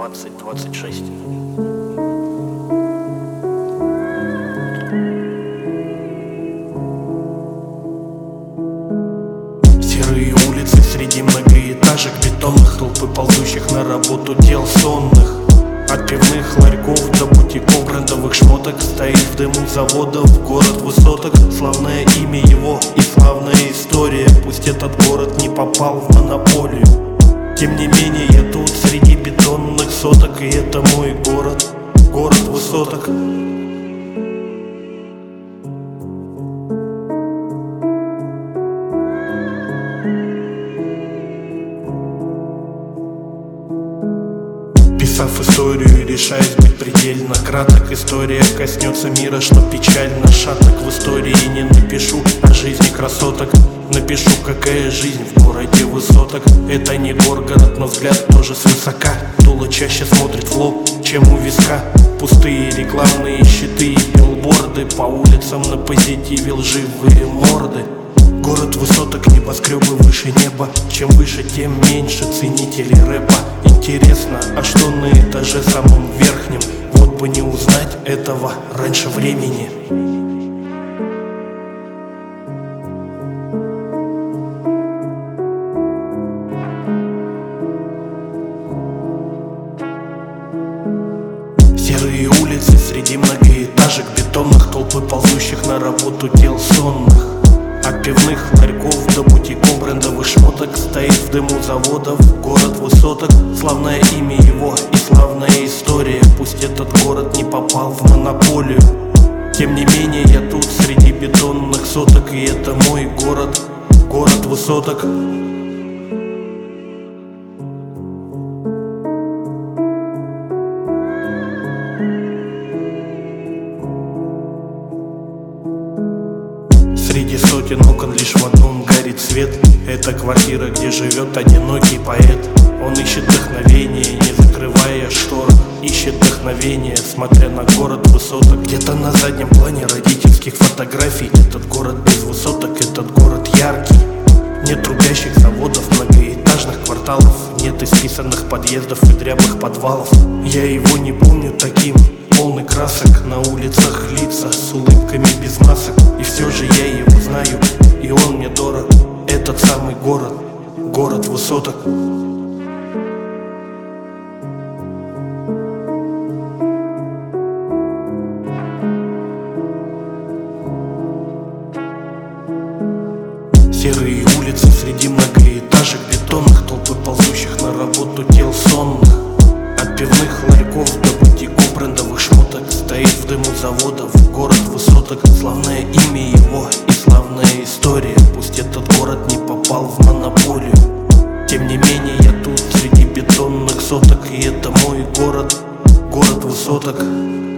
2026. Серые улицы среди многоэтажек бетонных, толпы ползущих на работу дел сонных. От пивных ларьков до бутиков брендовых шмоток стоит в дыму заводов город высоток. Славное имя его и славная история. Пусть этот город не попал в монополию, тем не менее я тут среди бетонных соток. И это мой город, город высоток. Писав историю, решаюсь быть предельно краток. История коснется мира, что печально шаток. В истории не напишу о жизни красоток, напишу, какая жизнь в городе высоток. Это не горгород, но взгляд тоже свысока. Дуло чаще смотрит в лоб, чем у виска. Пустые рекламные щиты и билборды, по улицам на позитиве лживые морды. Город высоток, небоскребы выше неба. Чем выше, тем меньше ценителей рэпа. Интересно, а что на этаже самом верхнем? Вот бы не узнать этого раньше времени. Серые улицы среди многоэтажек бетонных, толпы ползущих на работу дел сонных. От пивных ларьков до бутиков брендовых шмоток стоит в дыму заводов город высоток. Славное имя его и славная история. Пусть этот город не попал в монополию, тем не менее я тут среди бетонных соток. И это мой город, город высоток. Среди сотен окон лишь в одном горит свет. Это квартира, где живет одинокий поэт. Он ищет вдохновение, не закрывая штор. Ищет вдохновение, смотря на город высоток. Где-то на заднем плане родительских фотографий. Этот город без высоток, этот город яркий. Нет трубящих заводов, многоэтажных кварталов. Нет исписанных подъездов и дряблых подвалов. Я его не помню таким, полный красок. На улицах лица с улыбками без масок. И все же я его знаю, и он мне дорог. Этот самый город, город высоток. Серые улицы среди многоэтажек бетонных, толпы ползущих на работу дел сонных. От пивных ларьков до бутиков брендовых шмоток стоит в дыму заводов город высоток. Славное имя его и славная история. Пусть этот город не попал в монополию, тем не менее я тут среди бетонных соток. И это мой город, город высоток.